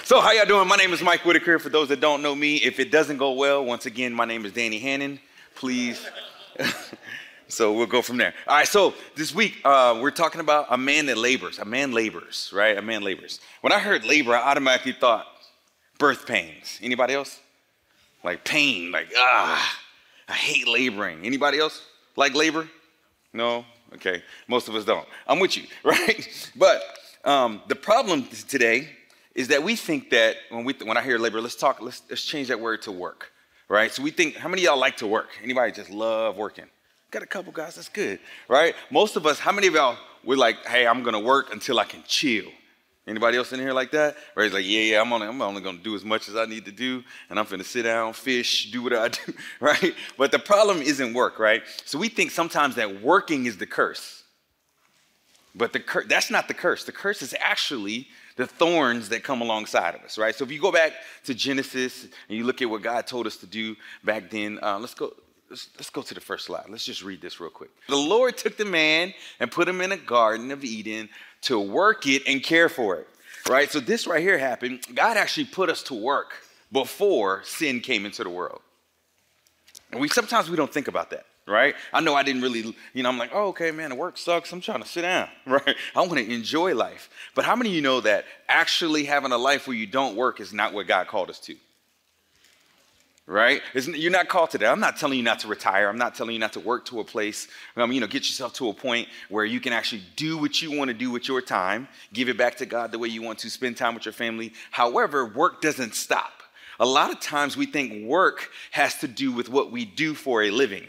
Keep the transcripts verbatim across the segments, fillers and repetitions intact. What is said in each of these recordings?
So how y'all doing? My name is Mike Whitaker. For those that don't know me, if it doesn't go well, once again, my name is Danny Hannon. Please. So we'll go from there. All right, so this week uh, we're talking about a man that labors. A man labors, right? A man labors. When I heard labor, I automatically thought birth pains. Anybody else? Like pain, like, ah, I hate laboring. Anybody else like labor? No? Okay, most of us don't. I'm with you, right? But um, the problem today is that we think that when we when I hear labor, let's talk, let's, let's change that word to work, right? So we think, how many of y'all like to work? Anybody just love working? Got a couple guys, that's good, right? Most of us, how many of y'all we're like, hey, I'm gonna work until I can chill? Anybody else in here like that? Or it's like, yeah, yeah, I'm only, I'm only gonna do as much as I need to do, and I'm finna sit down, fish, do what I do, right? But the problem isn't work, right? So we think sometimes that working is the curse. But the cur- that's not the curse. The curse is actually the thorns that come alongside of us, right? So if you go back to Genesis and you look at what God told us to do back then, uh, let's go. Let's, let's go to the first slide. Let's just read this real quick. The Lord took the man and put him in a garden of Eden to work it and care for it, right? So this right here happened. God actually put us to work before sin came into the world. And we sometimes we don't think about that, right? I know I didn't really, you know, I'm like, oh, okay, man, the work sucks. I'm trying to sit down, right? I want to enjoy life. But how many of you know that actually having a life where you don't work is not what God called us to? Right? Isn't, you're not called to that. I'm not telling you not to retire. I'm not telling you not to work to a place. Um, you know, get yourself to a point where you can actually do what you want to do with your time, give it back to God the way you want to, spend time with your family. However, work doesn't stop. A lot of times we think work has to do with what we do for a living.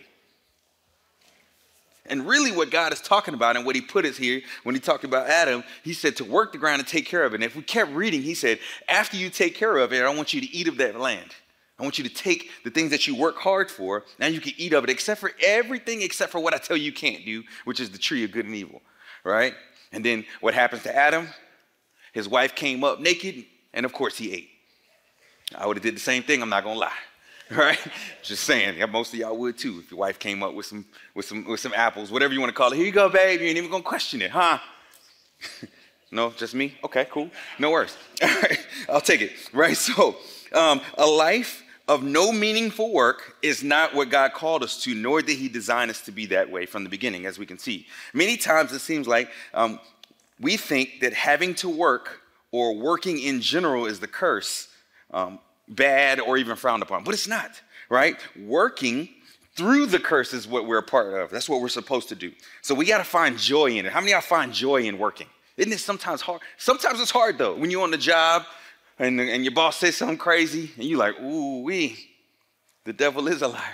And really what God is talking about and what he put us here, when he talked about Adam, he said to work the ground and take care of it. And if we kept reading, he said, after you take care of it, I want you to eat of that land. I want you to take the things that you work hard for, now you can eat of it, except for everything except for what I tell you you can't do, which is the tree of good and evil, right? And then what happens to Adam? His wife came up naked, and of course he ate. I would have did the same thing, I'm not gonna lie, right? Just saying, yeah, most of y'all would too, if your wife came up with some, with some, with some apples, whatever you wanna call it. Here you go, babe, you ain't even gonna question it, huh? No, just me? Okay, cool, no worries. All right, I'll take it, right? So um, a life of no meaningful work is not what God called us to, nor did he design us to be that way from the beginning, as we can see. Many times it seems like um, we think that having to work or working in general is the curse, um, bad or even frowned upon, but it's not, right? Working through the curse is what we're a part of. That's what we're supposed to do. So we got to find joy in it. How many of y'all find joy in working? Isn't it sometimes hard? Sometimes it's hard though. When you're on the job, And, and your boss says something crazy, and you're like, ooh, wee, the devil is a liar.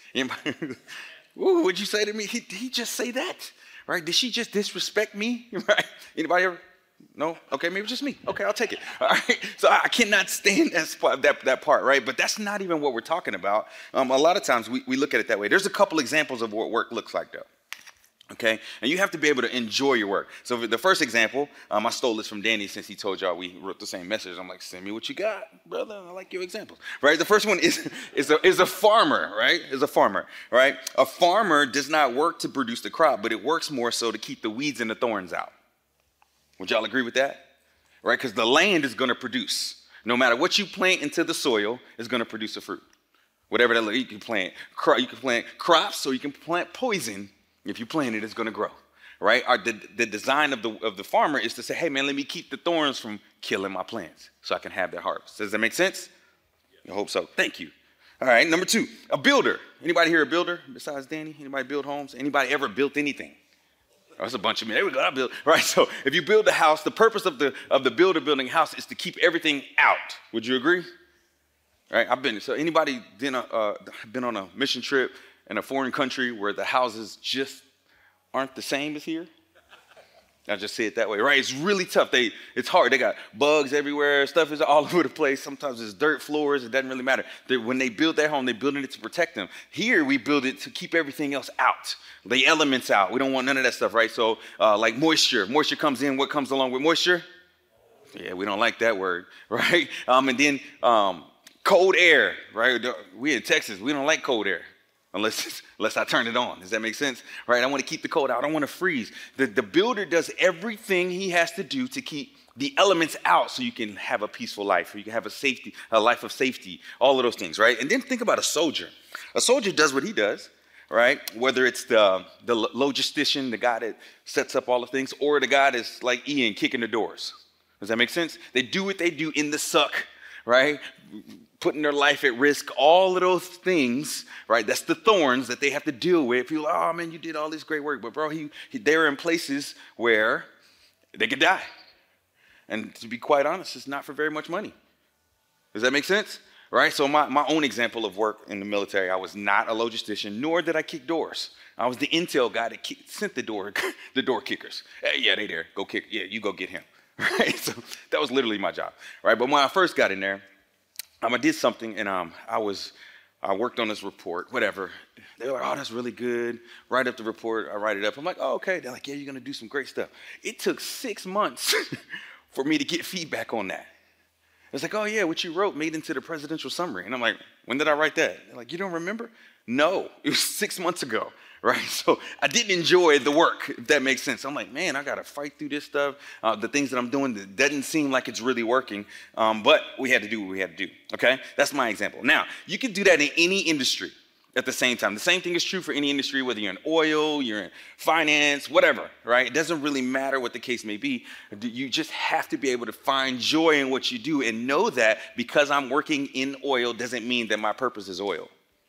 Ooh, what'd you say to me? He, did he just say that? Right? Did she just disrespect me? Right? Anybody ever? No? Okay, maybe just me. Okay, I'll take it. All right. So I cannot stand that, spot, that, that part, right? But that's not even what we're talking about. Um, a lot of times we, we look at it that way. There's a couple examples of what work looks like, though. Okay, and you have to be able to enjoy your work. So the first example, um, I stole this from Danny since he told y'all we wrote the same message. I'm like, send me what you got, brother. I like your examples, right? The first one is is a, is a farmer, right? Is a farmer, right? A farmer does not work to produce the crop, but it works more so to keep the weeds and the thorns out. Would y'all agree with that? Right? Because the land is going to produce. No matter what you plant into the soil, it's going to produce a fruit. Whatever that you can plant, you can plant crops, or you can plant poison. If you plant it, it's going to grow, right? Our, the, the design of the, of the farmer is to say, hey, man, let me keep the thorns from killing my plants so I can have that harvest. Does that make sense? I hope so. Thank you. All right, number two, a builder. Anybody here a builder besides Danny? Anybody build homes? Anybody ever built anything? Oh, that's a bunch of me. There we go, I built. Right, so if you build a house, the purpose of the, of the builder building a house is to keep everything out. Would you agree? Right, I've been, so anybody been, uh, been on a mission trip in a foreign country where the houses just aren't the same as here? I'll just say it that way, right? It's really tough. They, it's hard. They got bugs everywhere. Stuff is all over the place. Sometimes it's dirt floors. It doesn't really matter. They, when they build their home, they're building it to protect them. Here, we build it to keep everything else out, the elements out. We don't want none of that stuff, right? So uh, like moisture. Moisture comes in. What comes along with moisture? Yeah, we don't like that word, right? Um, and then um, cold air, right? We in Texas. We don't like cold air. Unless, unless I turn it on. Does that make sense? Right? I want to keep the cold out. I don't want to freeze. The, the builder does everything he has to do to keep the elements out so you can have a peaceful life, or you can have a safety, a life of safety, all of those things, right? And then think about a soldier. A soldier does what he does, right? Whether it's the, the logistician, the guy that sets up all the things, or the guy that's like Ian kicking the doors. Does that make sense? They do what they do in the suck, right? Putting their life at risk, all of those things, right? That's the thorns that they have to deal with. People are, oh man, you did all this great work, but bro, he, he they're in places where they could die. And to be quite honest, it's not for very much money. Does that make sense? Right? So my, my own example of work in the military, I was not a logistician, nor did I kick doors. I was the intel guy that kick, sent the door, the door kickers. Hey, yeah, they there. Go kick. Yeah, you go get him. Right? So that was literally my job. Right? But when I first got in there, um, I did something, and um, I was, I worked on this report, whatever. They were like, oh, that's really good. Write up the report. I write it up. I'm like, oh, okay. They're like, yeah, you're going to do some great stuff. It took six months for me to get feedback on that. It's like, oh yeah, what you wrote made into the presidential summary. And I'm like, when did I write that? They're like, you don't remember? No, it was six months ago, right? So I didn't enjoy the work, if that makes sense. I'm like, man, I got to fight through this stuff. Uh, the things that I'm doing that doesn't seem like it's really working, um, but we had to do what we had to do, okay? That's my example. Now, you can do that in any industry at the same time. The same thing is true for any industry, whether you're in oil, you're in finance, whatever, right? It doesn't really matter what the case may be. You just have to be able to find joy in what you do and know that because I'm working in oil doesn't mean that my purpose is oil.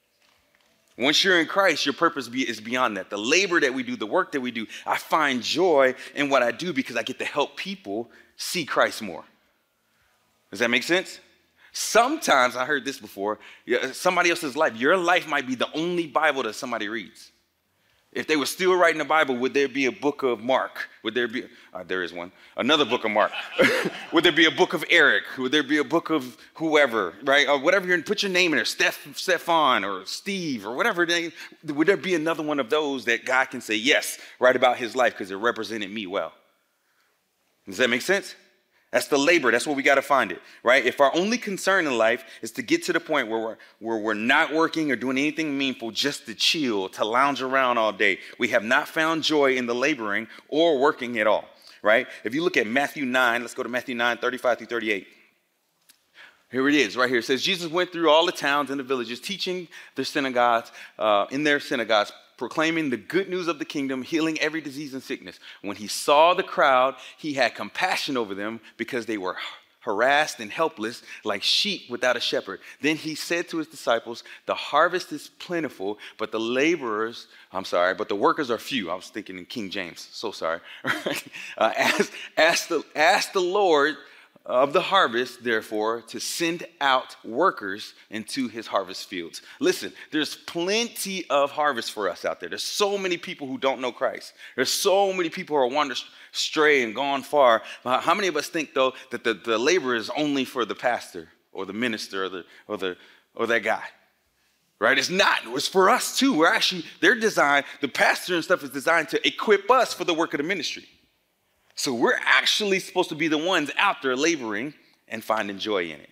Once you're in Christ, your purpose is beyond that. The labor that we do, the work that we do, I find joy in what I do because I get to help people see Christ more. Does that make sense? Sometimes, I heard this before, somebody else's life, your life might be the only Bible that somebody reads. If they were still writing the Bible, would there be a book of Mark? Would there be, uh, there is one, another book of Mark. Would there be a book of Eric? Would there be a book of whoever, right? Or whatever you're, put your name in there, Steph, Stefan or Steve or whatever name. Would there be another one of those that God can say, yes, write about his life because it represented me well? Does that make sense? That's the labor. That's where we got to find it, right? If our only concern in life is to get to the point where we're, where we're not working or doing anything meaningful, just to chill, to lounge around all day, we have not found joy in the laboring or working at all, right? If you look at Matthew nine, let's go to Matthew nine, thirty-five through thirty-eight. Here it is, right here. It says, Jesus went through all the towns and the villages, teaching their synagogues, uh, in their synagogues, proclaiming the good news of the kingdom, healing every disease and sickness. When he saw the crowd, he had compassion over them because they were harassed and helpless like sheep without a shepherd. Then he said to his disciples, the harvest is plentiful, but the laborers, I'm sorry, but the workers are few. I was thinking in King James, so sorry. uh, ask, ask, the, ask the Lord of the harvest, therefore, to send out workers into his harvest fields. Listen, there's plenty of harvest for us out there. There's so many people who don't know Christ. There's so many people who are wandered astray and gone far. How many of us think, though, that the, the labor is only for the pastor or the minister or the or the or that guy? Right? It's not. It's for us too. We're actually, they're designed, the pastor and stuff is designed to equip us for the work of the ministry. So we're actually supposed to be the ones out there laboring and finding joy in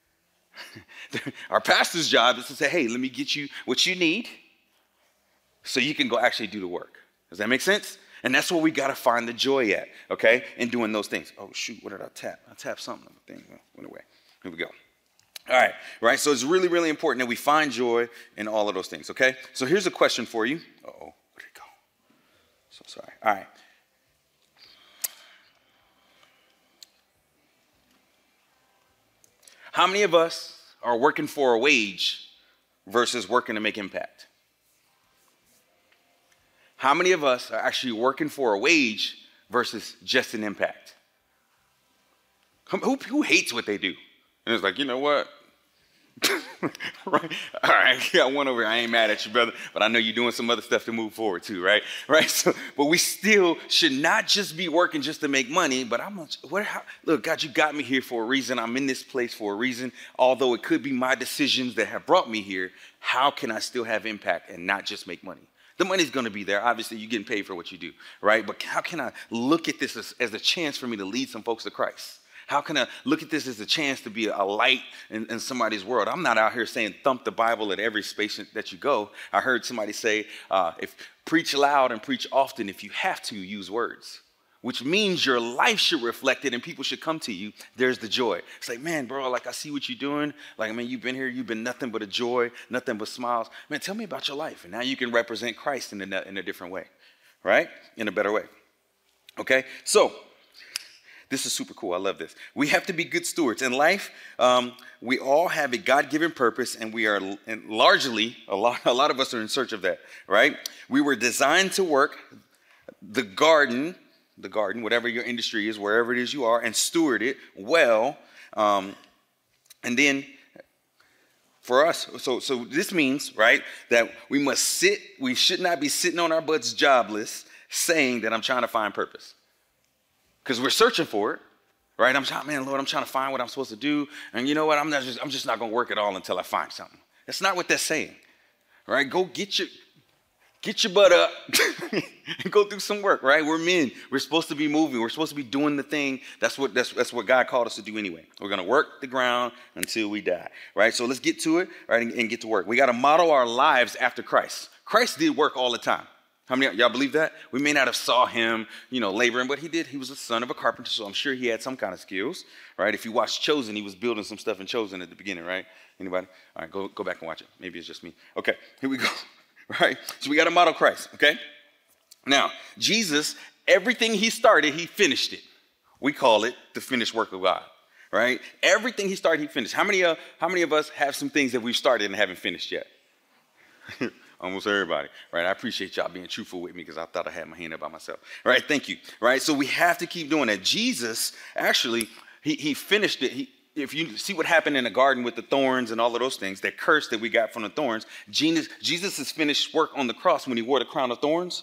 it. Our pastor's job is to say, hey, let me get you what you need so you can go actually do the work. Does that make sense? And that's where we got to find the joy at, okay, in doing those things. Oh, shoot, what did I tap? I tapped something. The thing went away. Here we go. All right, right? So it's really, really important that we find joy in all of those things, okay? So here's a question for you. Uh-oh, where did it go? So sorry. All right. How many of us are working for a wage versus working to make impact? How many of us are actually working for a wage versus just an impact? Who, who hates what they do? And it's like, you know what? Right? All right, I got one over here. I ain't mad at you, brother, but I know you're doing some other stuff to move forward too, right? Right. So, but we still should not just be working just to make money. But I'm what? How, look, God, you got me here for a reason. I'm in this place for a reason. Although it could be my decisions that have brought me here, how can I still have impact and not just make money? The money's going to be there. Obviously, you're getting paid for what you do, right? But how can I look at this as, as a chance for me to lead some folks to Christ? How can I look at this as a chance to be a light in, in somebody's world? I'm not out here saying thump the Bible at every space that you go. I heard somebody say, uh, if preach loud and preach often, if you have to, use words. which means your life should reflect it and people should come to you. There's the joy. It's like, man, bro, like I see what you're doing. Like, man, you've been here. You've been nothing but a joy, nothing but smiles. Man, tell me about your life. And now you can represent Christ in a, in a different way, right? In a better way. Okay? So this is super cool. I love this. We have to be good stewards. In life, um, we all have a God-given purpose, and we are and largely, a lot, a lot of us are in search of that, right? We were designed to work the garden, the garden, whatever your industry is, wherever it is you are, and steward it well. Um, and then for us, so so this means, right, that we must sit, we should not be sitting on our butts jobless saying that I'm trying to find purpose. Because we're searching for it, right? I'm trying, man, Lord, I'm trying to find what I'm supposed to do. And you know what? I'm not just, I'm just not going to work at all until I find something. That's not what that's saying, right? Go get your, get your butt up and go do some work, right? We're men. We're supposed to be moving. We're supposed to be doing the thing. That's what, that's, that's what God called us to do anyway. We're going to work the ground until we die, right? So let's get to it, right, and, and get to work. We got to model our lives after Christ. Christ did work all the time. How many of y'all believe that? We may not have saw him, you know, laboring, but he did. He was the son of a carpenter, so I'm sure he had some kind of skills, right? If you watch Chosen, he was building some stuff in Chosen at the beginning, right? Anybody? All right, go, go back and watch it. Maybe it's just me. Okay, here we go, right? So we got to model Christ, okay? Now, Jesus, everything he started, he finished it. We call it the finished work of God, right? Everything he started, he finished. How many, uh, how many of us have some things that we've started and haven't finished yet? Almost everybody, right? I appreciate y'all being truthful with me because I thought I had my hand up by myself, right? Thank you, right? So we have to keep doing that. Jesus, actually, he, he finished it. He, if you see what happened in the garden with the thorns and all of those things, that curse that we got from the thorns, Jesus, Jesus' finished work on the cross when he wore the crown of thorns,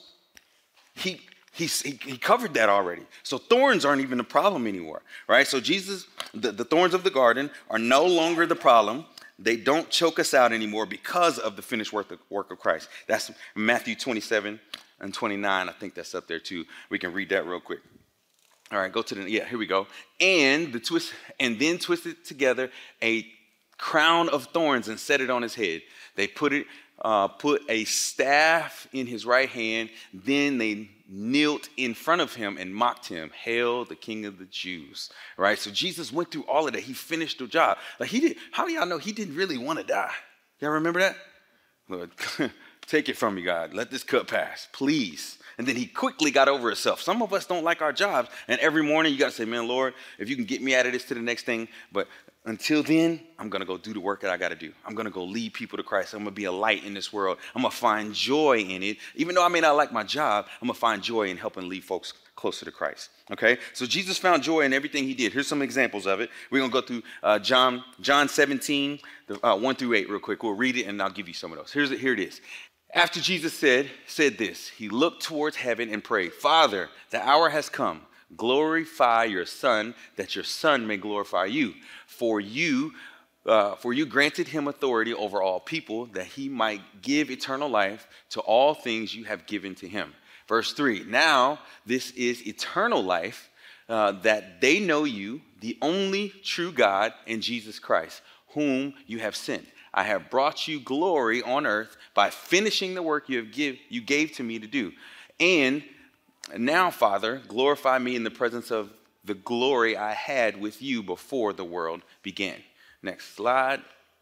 he, he, he covered that already. So thorns aren't even the problem anymore, right? So Jesus, the, the thorns of the garden are no longer the problem. They don't choke us out anymore because of the finished work of, work of Christ. That's Matthew twenty-seven and twenty-nine. I think that's up there too. We can read that real quick. All right, go to the, yeah, here we go. And the twist, and then twisted together a crown of thorns and set it on his head. They put it, uh, put a staff in his right hand. Then they knelt in front of him and mocked him. Hail the King of the Jews, right? So Jesus went through all of that. He finished the job. Like he did. How do y'all know he didn't really want to die? Y'all remember that? Lord, take it from me, God. Let this cup pass, please. And then he quickly got over himself. Some of us don't like our jobs. And every morning you got to say, man, Lord, if you can get me out of this to the next thing. But until then, I'm going to go do the work that I got to do. I'm going to go lead people to Christ. I'm going to be a light in this world. I'm going to find joy in it. Even though I may not like my job, I'm going to find joy in helping lead folks closer to Christ. Okay? So Jesus found joy in everything he did. Here's some examples of it. We're going to go through uh, John John seventeen, uh, one through eight real quick. We'll read it and I'll give you some of those. Here's it, here it is. After Jesus said, said this, he looked towards heaven and prayed, Father, the hour has come. Glorify your Son, that your Son may glorify you. For you, uh, for you granted him authority over all people, that he might give eternal life to all things you have given to him. Verse three, now this is eternal life, uh, that they know you, the only true God, and Jesus Christ, whom you have sent. I have brought you glory on earth by finishing the work you have give, you gave to me to do. And now, Father, glorify me in the presence of the glory I had with you before the world began. Next slide.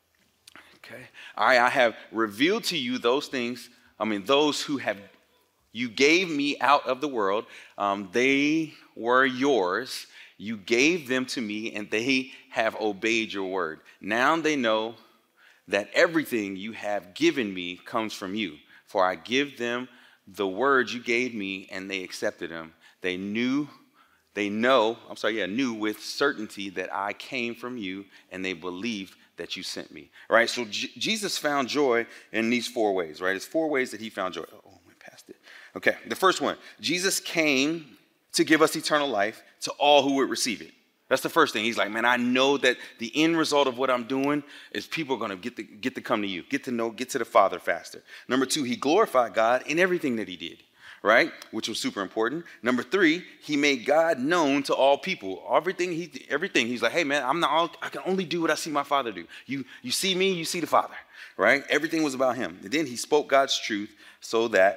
Okay. All right, I have revealed to you those things, I mean, those who have, you gave me out of the world. Um, they were yours. You gave them to me, and they have obeyed your word. Now they know that everything you have given me comes from you. For I give them the words you gave me, and they accepted them. They knew, they know, I'm sorry, yeah, knew with certainty that I came from you, and they believed that you sent me. All right, so J- Jesus found joy in these four ways, right? It's four ways that he found joy. Oh, I went past it. Okay, the first one, Jesus came to give us eternal life to all who would receive it. That's the first thing. He's like, man, I know that the end result of what I'm doing is people are going to get to get to come to you, get to know, get to the Father faster. Number two, he glorified God in everything that he did, right? Which was super important. Number three, he made God known to all people. Everything he, everything. He's like, hey, man, I'm not. All, I can only do what I see my Father do. You, you see me, you see the Father, right? Everything was about him. And then he spoke God's truth so that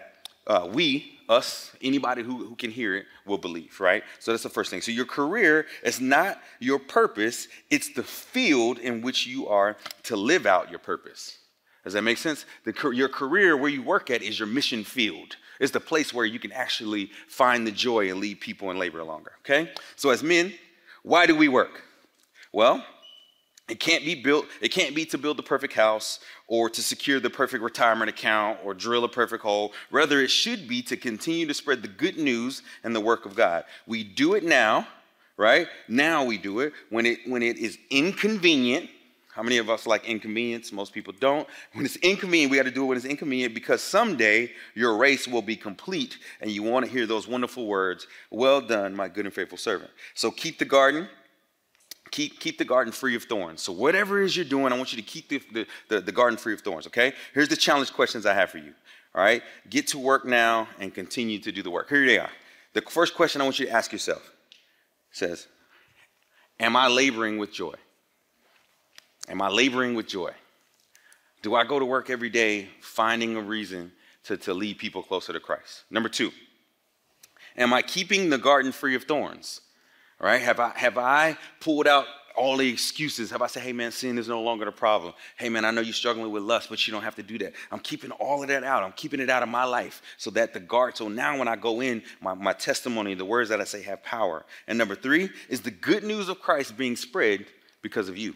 uh, we, us, anybody who, who can hear it will believe, right? So that's the first thing. So your career is not your purpose. It's the field in which you are to live out your purpose. Does that make sense? The, your career, where you work at, is your mission field. It's the place where you can actually find the joy and lead people and labor longer, okay? So as men, why do we work? Well, it can't be built, it can't be to build the perfect house or to secure the perfect retirement account or drill a perfect hole. Rather, it should be to continue to spread the good news and the work of God. We do it now, right? Now we do it when it when it is inconvenient. How many of us like inconvenience? Most people don't. When it's inconvenient, we got to do it when it's inconvenient, because someday your race will be complete and you want to hear those wonderful words, "Well done, my good and faithful servant." So keep the garden. Keep, keep the garden free of thorns. So whatever it is you're doing, I want you to keep the, the, the, the garden free of thorns, okay? Here's the challenge questions I have for you, all right? Get to work now and continue to do the work. Here they are. The first question I want you to ask yourself says, am I laboring with joy? Am I laboring with joy? Do I go to work every day finding a reason to, to lead people closer to Christ? Number two, am I keeping the garden free of thorns? Right? Have I have I pulled out all the excuses? Have I said, hey man, sin is no longer the problem. Hey man, I know you're struggling with lust, but you don't have to do that. I'm keeping all of that out. I'm keeping it out of my life so that the guard, so now when I go in, my, my testimony, the words that I say have power. And number three is the good news of Christ being spread because of you.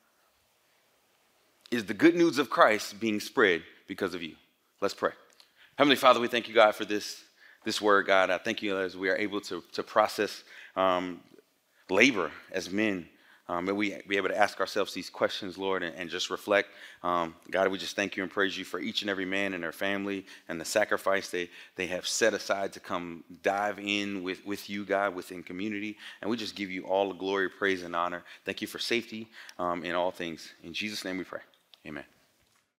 Is the good news of Christ being spread because of you? Let's pray. Heavenly Father, we thank you, God, for this, this word, God. I thank you as we are able to, to process um, labor as men, um, and we be able to ask ourselves these questions, Lord, and, and just reflect. Um, God, we just thank you and praise you for each and every man and their family and the sacrifice they, they have set aside to come dive in with, with you, God, within community. And we just give you all the glory, praise, and honor. Thank you for safety um, in all things. In Jesus' name we pray. Amen.